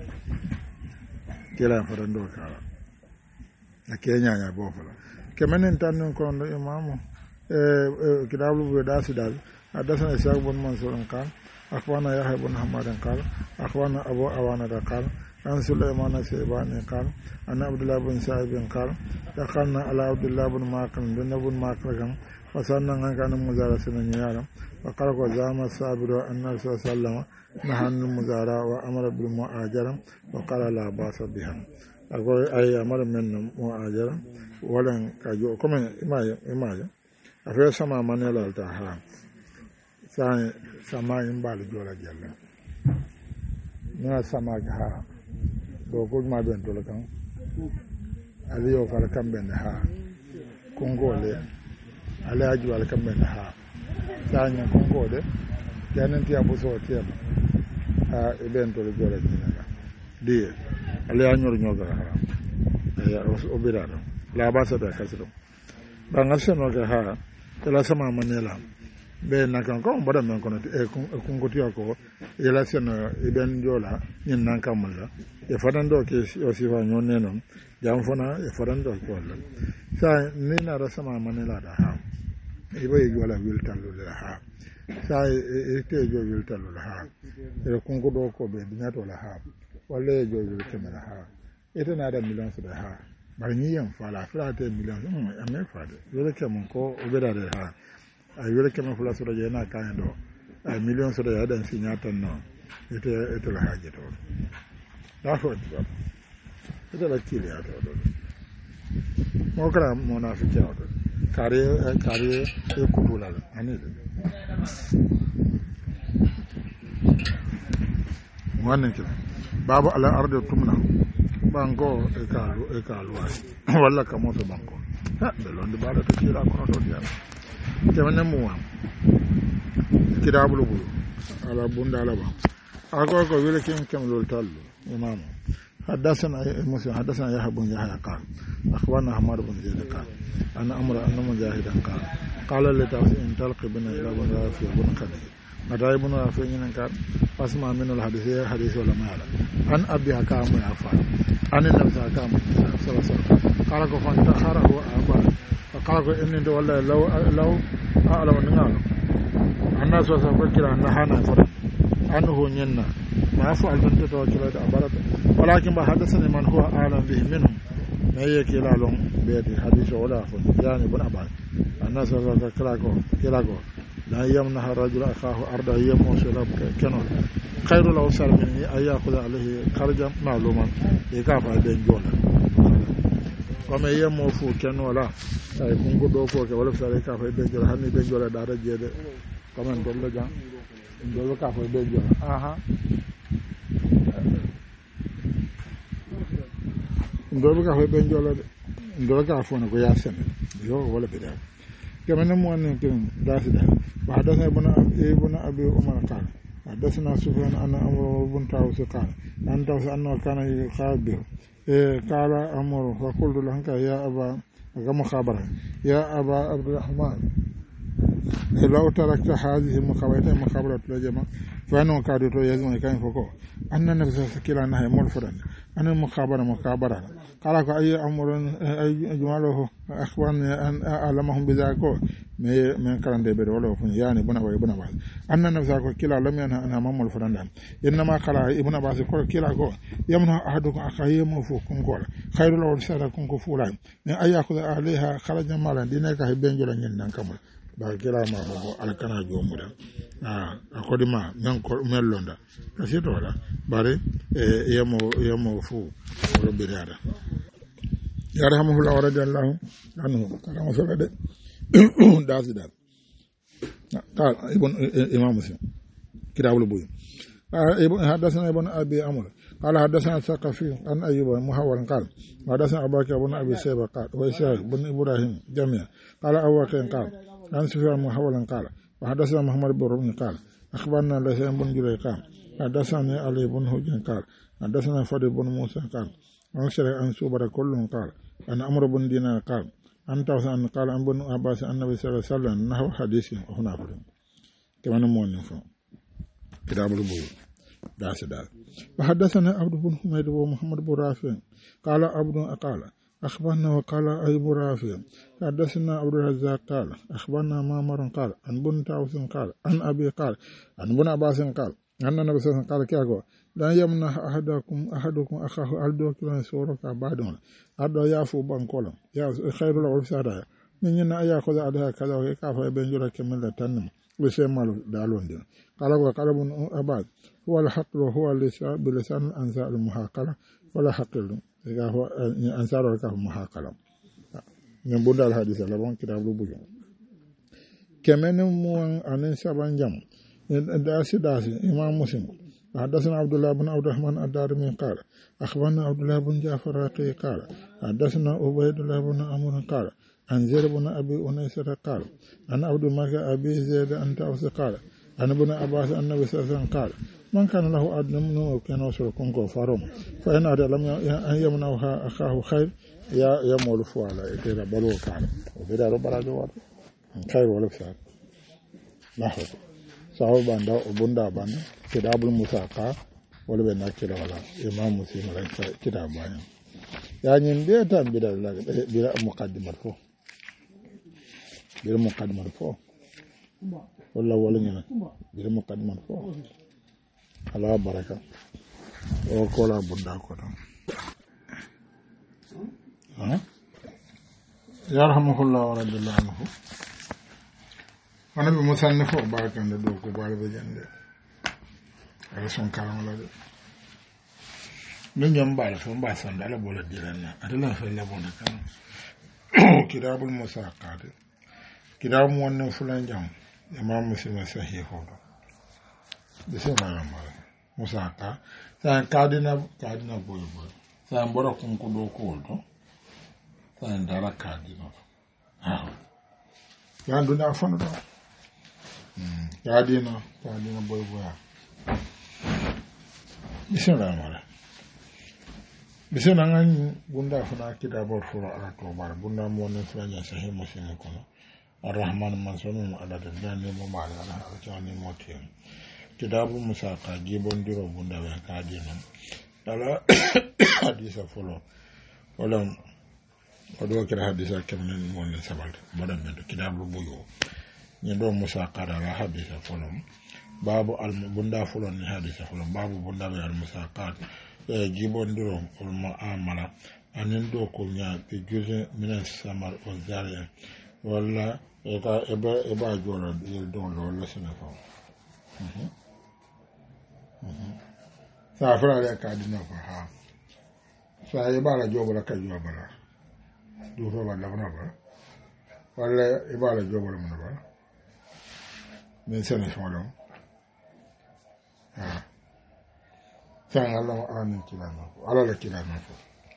كلا فرندو كلا أكينيا يا بوفلا كمان إنتان كون إمامه كتابه بداس دال حدثنا إسحاق بن منصور قال أخوانا يحيى بن حماد قال أخوانا أبو أوانا قال عن سليمان الشيباني قال أن عبد الله بن سعيد قال دخلنا على عبد الله بن ماكر بن ماكر فسألنا عن كان مزارع سنيارا وقال وزعم الصابر أن الرسول صلى الله عليه وسلم نهى عن المزارع وأمر بالمؤاجرة وقال لا بأس بها أقول أي أمر من المؤاجرة ولن كجو كما إماجة أفضل سما من يلالتها sai sama in ba jola jalla na sama ha do ko ma ben to kan ali yo far kan ben ha kongole ali aju al kan ben ha tanya kongole yanan ti abu so ti a ben to jola jalla di ali anyor nyoga ha ya obirado la basa da kasro ba ngaseno ga ha tela sama manela be na kan ko boda men kono e kunguti ko yela sen e ben jola nyin nan kam la e fadan do ke o si fa nyon ne non jam fona e fadan do ko la sa ni na ra sama manela da ha e be jola wil talu la ha sa e te jo wil talu la ha e kungudo ko be dinyato la ha wala e jo wil kemela ha e te na da million so da ha bar ni yan fala fala te million ame fade wala kemon ko o be da ha ay wele kema fula sura jena kan do ay million sura ya dan sinyata no ite la haje to da fo do ite la kile ya do mo kra monafiki ya do kare e kubula ani do wannan kila babu ala ardu tumna bango e kalu walla kamoto bango ha be londe bala to kila kono to dia kemana muwa kitabul bulu ala bunda ala ba ako wele kem lol tallu imam حدثنا مسلم حدثنا يحيى بن يحيى قال اخبرنا حماد بن زيد قال انا امر ان مجاهدا قال لتعصي ان تلق بنا الى بن رافع بن خديج متى ابن رافع قال فاسمع من الحديث حديث ولا ما عن ابي حكام يا فاضل ان النبي صلى الله عليه وسلم قال فانتحره ابا kala ko enninde walla law alama ngalo anna so sa ko kila na hana fara annahu nyanna ma fa al banta to kila da barata walakin ba hadathani man huwa alam bihi minhum ma yake la long be hadith wala fa yani bun abad anna so sa kila ko la yamna rajul akahu arda yamu sulab kano khairu law sar min ayakhudha alayhi kharjan ma'luman e ka fa be jola comme yemo fu ken wala ay kungo do ko ke wala sare ka fa be jola hanni be jola da jede comme en dol jang dol ka fa be jola aha dol ka fa be jola dol ka fa no ko ya sen yo wala be da كمان مؤمن كن داسدا بعدنا ابن أبي عمر قال حدثنا سفيان أن أمر بن طاووس قال أن طاووس أنه كان يخاطب به قال أمر فقلت له يا أبا كما خبر يا أبا عبد الرحمن لو تركت هذه المخابرات لجمع فأنا كادت يزمن كان فوق أن نفس كلا نهي ملفرا أنا مخابرة قال أي أمر أي جماله أخبرني أن أعلمهم بذلك من كلام دبر ولا فن يعني بنا بعض أن نفس كلا لم ينهى أنها ملفرا إنما قال ابن عباس كلا يمنع أحدكم أخيه مفوكم قول خير له رسالكم كفولا أي يأخذ عليها خرج مالا دينك هبين جلا يندن كمل ba kira ma ko alkana jomuda akodima men ko mellonda kasito wala bare yemo fu wala bidada yarhamuhullah wa radiyallahu anhu kala sala de dasida قال ابن امام مسلم كتاب البيوع حدثنا ابن ابي عمرو قال حدثنا الثقفي عن ايوب محور قال حدثنا ابو بكر بن ابي شيبه قال وإسحاق بن ابراهيم جميعا قال ابو بكر قال عن سفيان محور قال وحدثنا محمد بن رمح قال اخبرنا لسان بن جرير قال حدثنا علي بن حجر قال حدثنا فضل بن موسى قال عن شريع عن سوبر كلهم قال عن عمرو بن دينار قال عن طاووس قال عن ابن عباس النبي صلى الله عليه وسلم نحو حديث هنا كمان مؤنف كتاب البيوع داس وحدثنا عبد بن حميد ومحمد بن رافع قال عبد قال أخبرنا وقال أبو رافع حدثنا عبد الرزاق قال أخبرنا معمر قال عن بن طاووس قال عن أبي قال عن ابن عباس قال أن النبي صلى الله عليه وسلم قال كيغو لا يمنع أحدكم أخاه ألدو كلا سورك بعدون أدو يافو بانكولا يا خير له رسالة من ينا يأخذ عليها كذا وكافة بنجرة كمل تنم وسيمال دالون دين قال ابن عباس هو الحق وهو بلسان الأنصار المحاقرة ولا حق له هو أنصار الكهف محاقرة من بند الحديث لبون كتاب البيوع كمان موان أن سبان جام داسي إمام مسلم حدثنا عبد الله بن عبد الرحمن الدارمي قال أخبرنا عبد الله بن جعفر الرقي قال حدثنا عبيد الله بن عمرو قال عن زيد بن أبي أنيسة قال عن عبد الملك أبي زيد أن طاووس قال عن ابن عباس النبي صلى الله عليه وسلم قال من كان له أدنى منه كان وصل كونكو فاروم فإن أراد لم يمنعها أخاه خير يا مول فوالا إتيرا بلو كان وبدا ربنا جوار خير ولا بسار نحو sahabu banda obunda banda kitabul musaka wala be na kira wala imam muslim la kitab bani ya nyin be tan bi dal la bi muqaddimat fo wala nyina bi muqaddimat fo ala baraka o ko la bunda ko tan yarhamuhullah wa radiyallahu anhu wana be musannifo barakande do ko balbe jande ala son karam la de no nyam bala fo mba san dala bola dilanna adala fa la bona kan kitabul musaqat kitab mo wonno fulan jam imam muslim sahih ho de se ma musaqa sa kadina boy sa mboro kun ko do ko do sa ndara kadina ya nduna fono do kadina boy bisena ngan bunda fana kitabor furo ala to bar bunda mo ne fanya sahih muslim ko arrahman mansunun ala dani mo mala ala tani motiyo kitabu musaqa gibon diro bunda wa kadina dala hadisa fulo wala odo kira hadisa kemnen mon sabal madam men kitabul buyo ni do musa qara la hadisa folom babu al bunda folon ni hadisa folom babu bunda be al musaqat jibondiro ul muamala anin do ko nya be juje minan samar o zariya walla eba jora yel don lo la sene fa sa fara le ka dina fa ha sa eba la jobo la ka jobo bara du ro ba la ba walla eba la jobo la mun ba men sene fa lo ha sa Allah amin kilama ala la kilama fa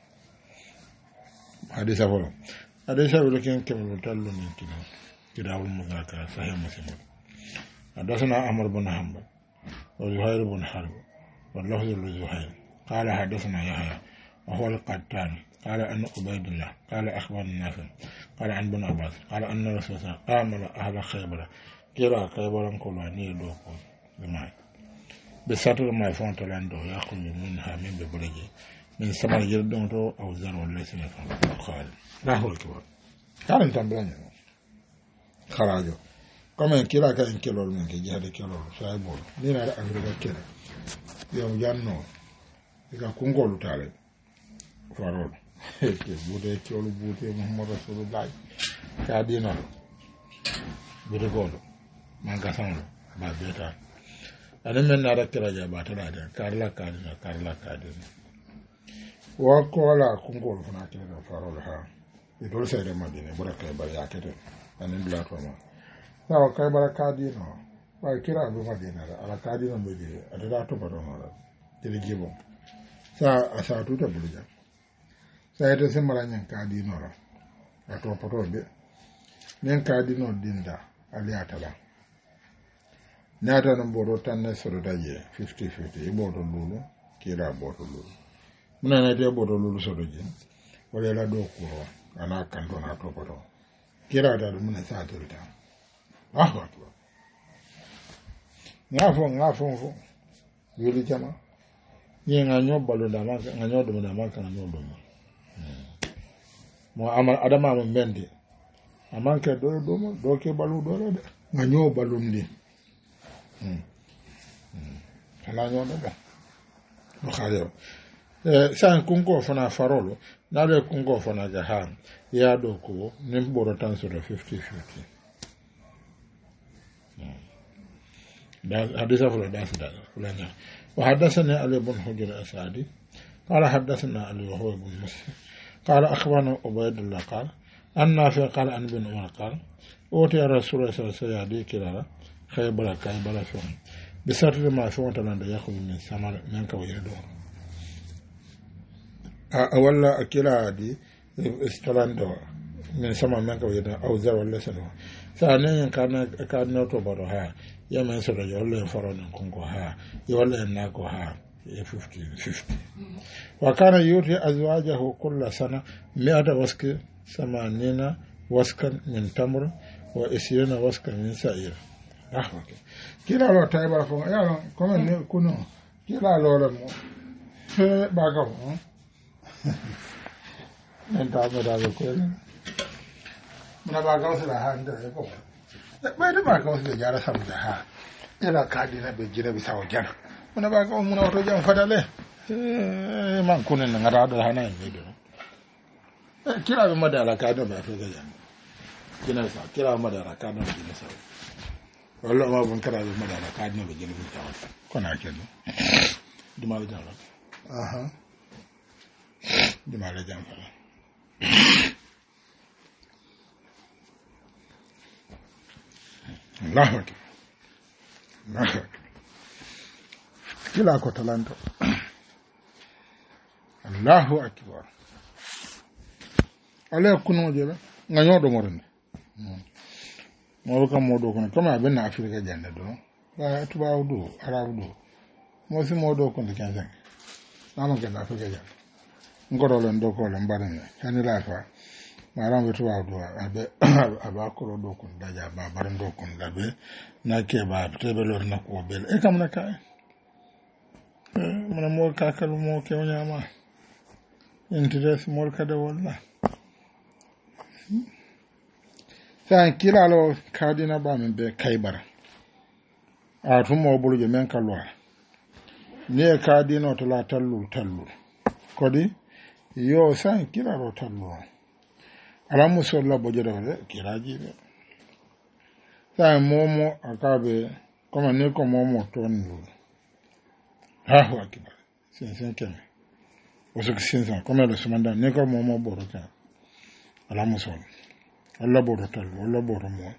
hadisa folo hadisa wala ken kemlo tallo min kilama كتاب المذاكرة صحيح مسلم حدثنا عمرو بن حنبل وزهير بن حرب واللفظ لزهير قال حدثنا يحيى وهو القتان قال أن عبيد الله قال أخبر الناس قال عن ابن عباس قال أن رسول الله قام أهل خيبر كرا خيبر كلاني دوكو بماء بساتر ما يفون تلاندو يأخذ منها من ببرجي من سمر يردون أو زر ولا سنفا قال لا هو الكبار قال انت بلاني kharajo comme kila ka en kelol men ke jade kelol say bol ni na afrika kela yo janno ka kungolu tale farol ke bude kelol bude muhammad rasulullah ka dina bude golo man ka sanlo ba beta anen men na rakira ja ba tala da karla kadina wa kola kungolu fana kela farol ha idol say de madine buraka ba ya kete anin bila to ma sawa kai baraka dino ba kira bu madina ala kadino be je ada to baro ma tele jibo sa asa tu ta bulja sa ete semara nyan kadino ra ato poto be nyen kadino dinda ali atala nata no bodo tanne soro daje 50-50 e bodo lulu kira bodo lulu muna na te bodo lulu soro je wala la do ko ana kanto na to poto kira da mun sa ta ta ngafo yuli jama ye nganyo balo da ma nganyo do da ma kan nyo do mo amal adama mo mende amanke do ke balu do de nganyo balum ni ala nyo da no khalo san kungo fana farolo na le kungo fana ga ha ya do ko nim boro tan so 50-50 da hadisa fula da su da fulanya wa hadathana ali ibn hujr al-asadi qala hadathana ali wa huwa ibn muslim qala akhbarana ubaydullah qala anna fi qala an ibn umar qala uti rasulullah sallallahu alaihi wasallam khaybara kaybara fi bi sarri ma fi wata da yakhudhu min samar nan ka waydo walla akila di istalando min sama man ka waydo aw zar walla sanu sa nan kan na to baro ha ya man so da yolle farona kongo ha yolle na ko ha 50-50 wa kana yuti azwajahu kull sana 100 waski samanina waskan min tamr wa 20 waskan min sa'ir rahmake kila lo tayba ko ya no ko ne kuno kila lo lo mo fe baga mo nta me da ko muna baga so da handa ko bai da baga so da jara sam da ha ila kadina be jira bi sawo jana muna baga muna to jam fadale man kunen ngara do hana ni do kila be madara kadina ba to ga kina sa kila madara kadina be jina sa wala ma bon kara be madara kadina be jina bi sawo kona kelo duma da aha duma da jam fala Allahu akbar kila ko talento Allahu akbar ala kuno jela nganyo do morne mo ko modo ko kama ben na afrika jande do wa tuba do arabu do mo si modo ko de kanza nama ke na afrika jande ngoro len do ko len barane hani la fa maran be tuba do abe aba ko do ko daja ba baran do ko dabe na ke ba tebe lor na ko bel e kam na ka mo ka kalu mo ke nyama interest mo ka de wala san kilalo kadina ba min be kaybara a tumo buluje men kalwa ne kadino to la tallu kodi yo san kilalo tallu ala musolla bojere wala kiraji be san momo akabe kama ne ko momo tonlu ha ho akiba sin keme oso kisinsa kama le sumanda ne ko momo borota ala musolla alla borota alla boromo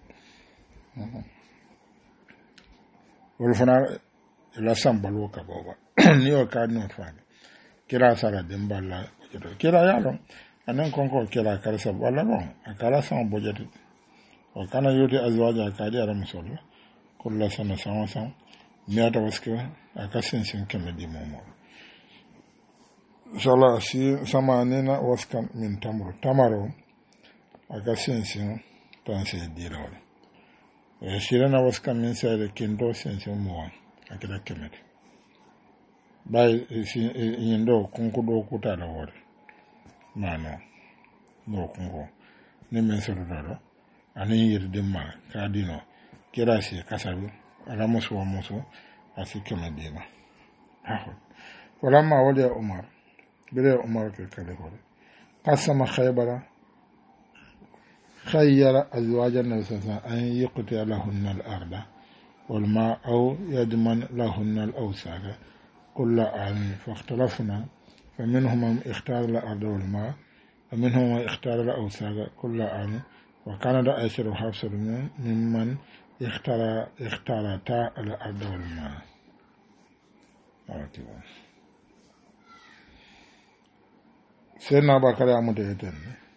wala fana la sambalo ka baba ni o ka no fa kira sara demballa kira yalo anan konko kira karsa wala bon akala san bojeti o kana yoti azwaja ka di ara musolla kullu sana sama miyata waske akasin sin kemedi momo inshallah si sama nena waskan min tamaro akasin sin tanse dirawle shirana waskan min sare kindo sin mo akira kemedi bay yindo kunkudo kutala wore mano no kungo ne men so do ani yirde ma kadino kirasi kasabi ala musu asike medina ولما ولي عمر بلا عمر كالكالي قسم خيبر خير أزواج النبي صلى الله عليه وسلم أن يقطع لهن الأرض والماء أو يضمن لهن الأوساق كل عام فاختلفنا فمنهم من اختار الأرض والماء ومنهم من اختار الأوساق كل عام وكان عائشة وحفصة ممن اختارتا الأرض والماء سيدنا بكر يعمد يتن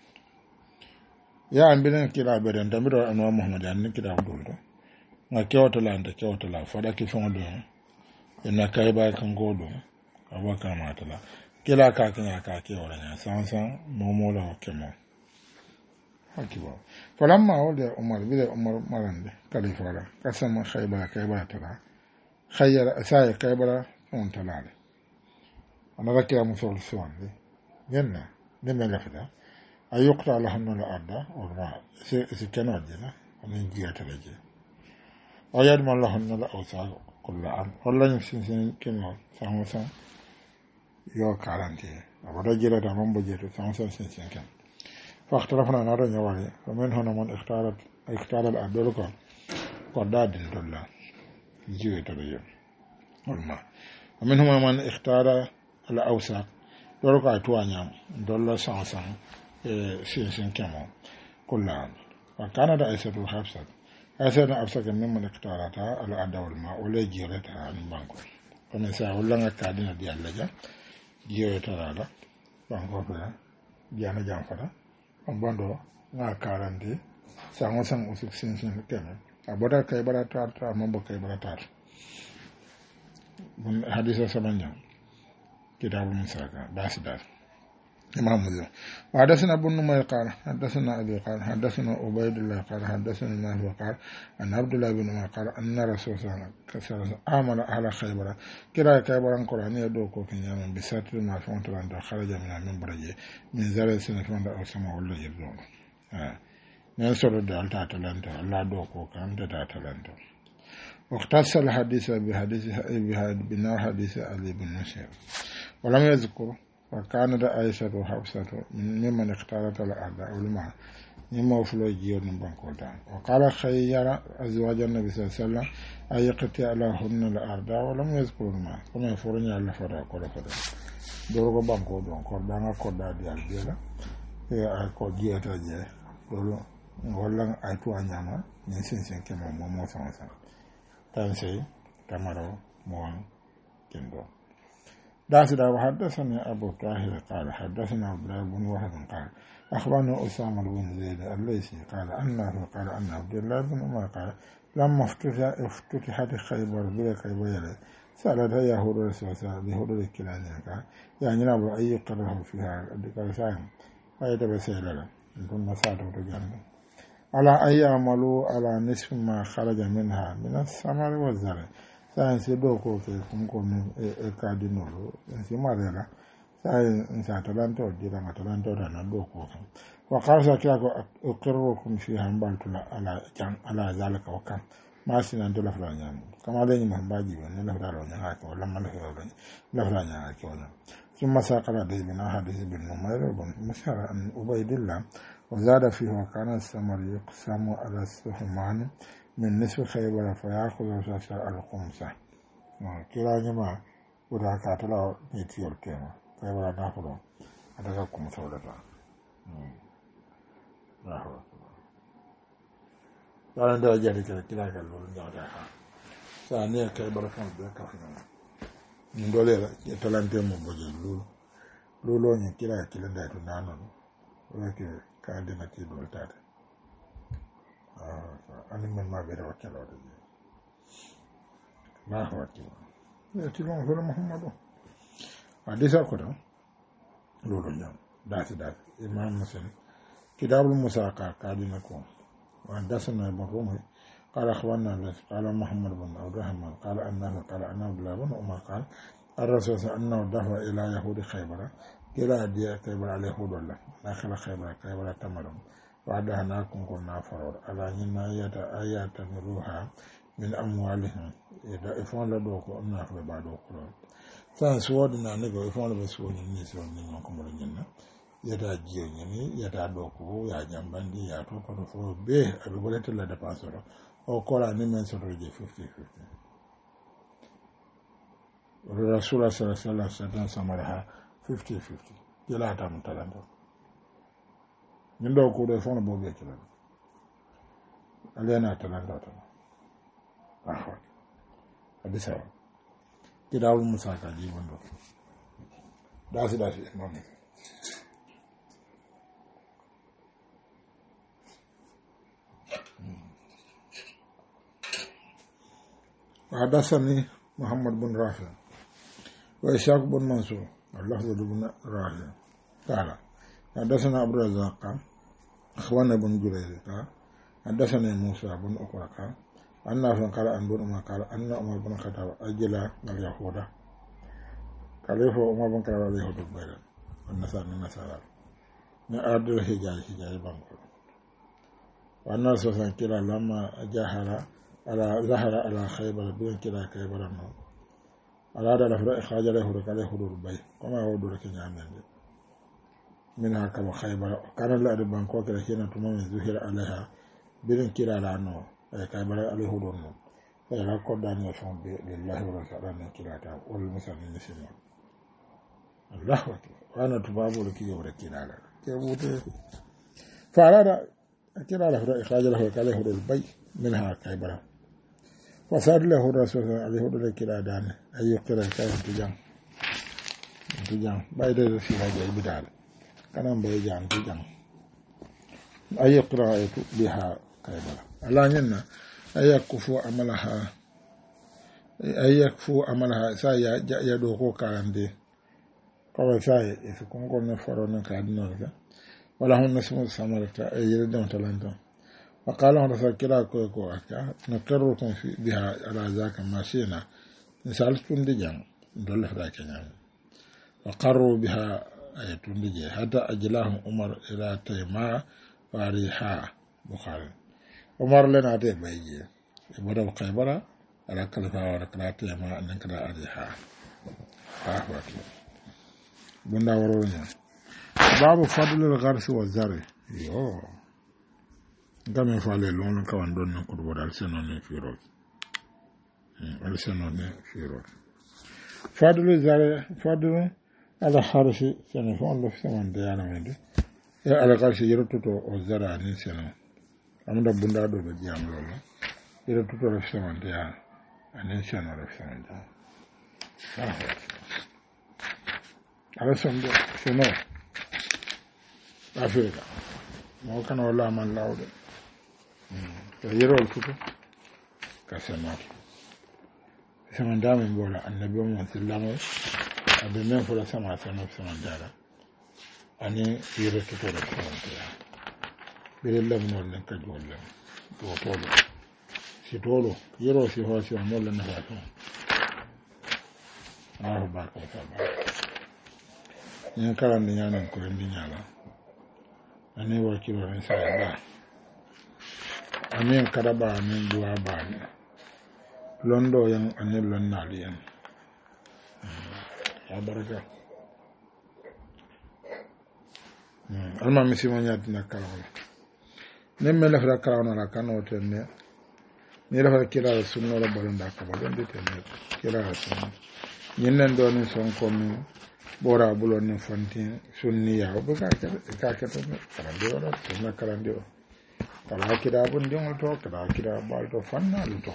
يا أمبين كلا بدن تمر أنواع محمد يعني كلا عبدول ما كيوتلا أنت كيوتلا فدا كيفون دون إن كايبا كنقولون أبغى كلاماتلا كلا كاكنا كاكي ورنا سانسان مومولا وكمو hakiba falamma wala umar bila umar marande kalifara kasama khaybara tara khayyara asaya khaybara on talale anara kira musol suwande yenna nemme lafida ayuqta lahanna al-arda wa si kana jina amin jiyata laje ayad man lahanna al-awsa kullu an wallan sin kino sansa yo karante abada jira da mambo jeto sansa sin kan فاختلفنا نرى نوالي ومن هنا من اختار الأدولك قداد دولا جيوة تريو والما ومن هنا من اختار الأوساق دولك أتوانيا دولا سانسان سين كمو كل عام وكان رئيسة الحفصة أسأل أفسك ممن اختارتها الأدول الماء ولا جيرتها عن بانكو ومن سأقول كادين ديال لجا جيوة ترالا بانكو فلا جانا جانفرا ambando na karande sango sang usuk sin keme aboda kay bara tar mambo kay bara tar mun hadisa sabanya kitabu musaka basidar imam muslim وحدثنا ابن نمير قال حدثنا ابي قال حدثنا عبيد الله قال حدثنا نافع قال ان عبد الله بن عمر قال ان رسول الله صلى الله عليه وسلم امر على خيبر كلا خيبر القران يدوكو كنيام بساتر ما فونت عند خرج من برجه من زرع سنه فند او سما ولا يدون من سر دالتا تلانتا الله دوكو كان تلانتا واختص الحديث بناء حديث علي بن مسير ولم يذكر وكانت عائشة وحفصة ممن اختارت الأرض والماء مما فلو جيون بانكوتان وقال خير أزواج النبي صلى الله عليه وسلم أن يقطع لهن الأرض ولم يذكر الماء كما يفرني على فرع كل فرع دورو بانكو دون كردانا كردا ديال ديلا هي أكو جيتا جي دورو ولا أيتو أنياما نسين كما مومو سانسان تنسي تمارو موان كندو داسدا وحدثني أبو طاهر قال حدثنا عبد الله بن وهب قال أخبرنا أسامة بن زيد الليثي قال أنه قال أن عبد الله بن عمر قال لما افتتحت خيبر بلا خيبر سألتها يهود رسول الله بهود الكلانية قال يعني نبغى أي قرره فيها قال ساهم فيتبسيل له يكون مساعده رجاله على أي عملوا على نصف ما خرج منها من الثمر والزرع sansi doko ke kumko min e kadinolo sansi marela sai sa talanto dira ma talanto da na do ko wa qarsa kila ko uqirrukum fi hambaltula ala zalika wa kam ma sinan do la franya kama da ni mahambaji ne la franya nya ko la mal la franya ko na ثم ساق حديث بن حديث بن نمير بن مشهر عن عبيد الله وزاد فيه وكان الثمر يقسم على السهمان من نصف خيبر فيأخذ ساسر الخمسة كلا جماعة ودا كاتلا نيتيور كيما خيبر ناخذ هذا كم سولتا لا هو دارن دا جاري كلا كلو نجادا ثانيا خيبر كان بكافنا min dole ya talante mu boje lulo ni kila da to nanon wake ka da na ti dole tata anin men ma be da wakala da na hawati ya ti lon fere muhammadu hadisa ko da lulo nyam dati imam muslim kitabul musaqa ka dina ko wa dasana ibn قال أخبرنا قال محمد بن عبد الرحمن قال أنه قال أن عبد الله بن عمر قال الرسول صلى الله عليه وسلم أنه دفع إلى يهود خيبر إلى دي خيبر على يهود الله داخل خيبر تمرهم وعدها ناكم كنا فرور على أن آيات مروها من أموالهم إذا إفعال لدوكو أمنا في بعض القرآن سنسودنا نقول إفعال بسوون النسوة منكم الجنة yata jiyo nyini yata doko ya jambandi ya to ko fo be abe bolete la dépense ro o kola ni men so je 50-50 rasulullah sallallahu alaihi wasallam samaraha 50-50 yala ta mutalando min do ko do fon bo be kila alena talando ta ahwa abisa kidawul musaka ji bondo dasi non حدثني محمد بن رافع وإسحاق بن منصور اللفظ بن رافع قال حدثنا أبو الرزاق أخوانا بن جريج قال حدثني موسى بن أقرأ قال أن قال أن بن عمر قال أن عمر بن الخطاب أجل اليهود قال عمر بن الخطاب اليهود بيرا والنصارى من أرض الحجاز بانكور وأن رسول كلا لما ظهر على خيبر بين كلا خيبر النوم أراد لفرق إخراج له ركاله حدود بي وما هو دورك نعمل منها كما خيبر كان الله بانكو كلا حين تمام ظهر عليها بين كلا لعنو أي خيبر عليه حدود النوم فإلا قدان يشون لله ورسوله من كلا تاب والمسلمين نسيمون الله أكبر وأنا تبابو لكي يورك كلا كيبوتي فأراد كلا لفرق إخراج له ركاله حدود بي منها خيبر وصار له الرسول عليه الصلاة والسلام أن يقرأ كلام تجان بعد في هذا البدال كلام بيجان تجان أن يقرأ بها كيبلا على أننا أن يكفو عملها سايا يدوكو كلام دي قبل سايا يفكون كون فرون كادنورك ولا هم نسمو سامرتا يردون تلانتون وقال رسول كلا كوكو أكا نقركم بها على ذاك ما شئنا نسألتكم دجان دول فراك نعم وقروا بها أيتون دجان حتى أجلاهم عمر إلى تيماء وريحاء بخاري عمر لنا أتي بيجي يبدأ بقيبرة على كلفة وركلا تيماء نكلا ريحاء فأخواتي بنا وروني باب فضل الغرس والزرع يوه Gamin fale lon kawan don ko do dal senone firo al senone firo fadlu ala harfi senefon lo seman de yana mende e ala kalsi yeroto to o zara ni seno amda bunda do be jam lolo yeroto to lo seman de yana anen seno lo seman de ala sondo seno afirika mo kana wala man lawde yerol tuto ka senor sama dame bola annabi Muhammad sallallahu alaihi wasallam abe men fola sama sama dara ani yero tuto da sama bele lamno len ka jolle to tolo si tolo yero si ho si mo len na to ah ba ka ba ñin karandi ñanan korendi ñala ani wakilo ni sayaba amin kadaba amin duwa bani londo yan ani lonnali yan ya baraka alma misimo ñatina karawla nen me lafata karawna la kano tenne ni lafata kirala sunnola balonda kaba donde tenne kirala sunno ñinnen do ni son komi bora bulo ni fanti sunni ya be ka kete karande wala sunna karande o kala kira bun dingol to kala kira bal to fanna lu to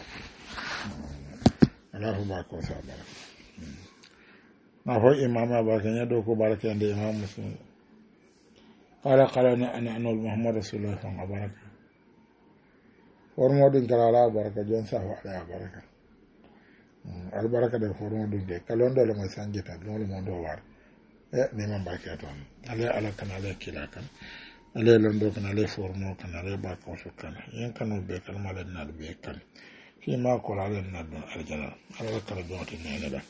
Allahu ba ko sabara na ho imama ba kanya do ko baraka ande imam muslim qala ana muhammad rasulullah sallallahu alaihi wasallam formo din kala baraka jon sa wa ala baraka al baraka de formo din de kalondo le mo sanjita do le mo do war ni man baraka ton ala kana ala kila kan ala londo kana ala formo kana ala ba ko so kan yen kanu be kalma le na be kan fi ma ko la le na do aljana ala kala do tin ne da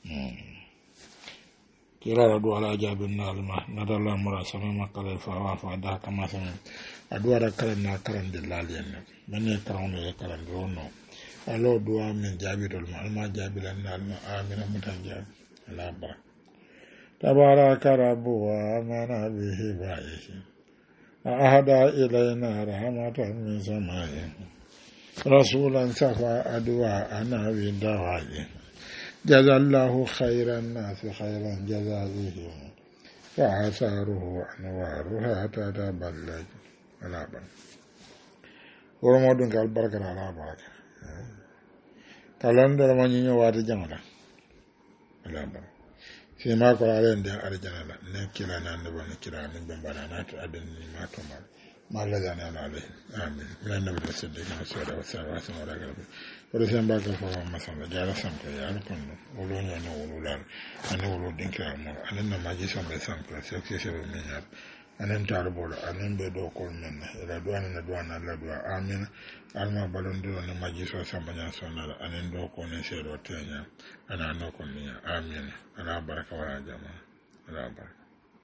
kira do ala jabin na alma nadalla mura sama makala fa wa fa da kama sama adwa da kala na karan de laliyan manne karan ne karan do no alo do min jabidul alma jabilan na alma amina mutan ala bara tabaraka rabbu wa amana bihi ba'ihi ahada ilayna rahmatan min samai rasulan safa adwa ana bi dawa'i جزا الله خير الناس خيرا جزائه فآثاره أنوارها تتبلج على بركة ورمودن كالبركة على بركة كالون درمان ينوات جمالا على بركة فيما قال عليهم دي أرجانا نكلا نانبا نكلا نبنبانا ناتو أدن ما تمال ما لذان عليه آمين من النبي الصديق والسلام والسلام على Persen baga fa masala jara sample ya ko no wolo no wolo ani wolo dinka mo anen na maji sambe sample se ke se be minya anen tarbol anen be do ko men ila duana na duana la dua amin alma balon do na maji so sambanya sonala anen do ko ne se do tenya ana no ko ni amin ala baraka wala jama ala baraka